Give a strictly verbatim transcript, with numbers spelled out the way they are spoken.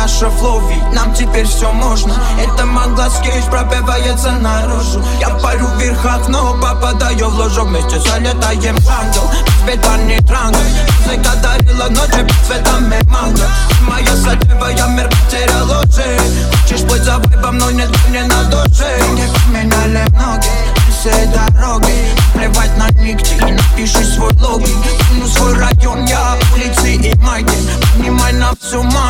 наше флоу, ведь нам теперь все можно. Это Манглас Кейдж пробивается наружу. Я парю в верхах, но попадаю в лужу. Вместе залетаем в джангл, цвета не трангл. Музыка дарила ночи под цветами манго. Моя садева, я мир потерял лучший. Хочешь плыть за вайбом, но нет мне на душе. Деньги поменяли многие всей дороги. Плевать на нигде и напиши свой логин. Помню свой район, я улицы и майки. Поднимай на всю мать.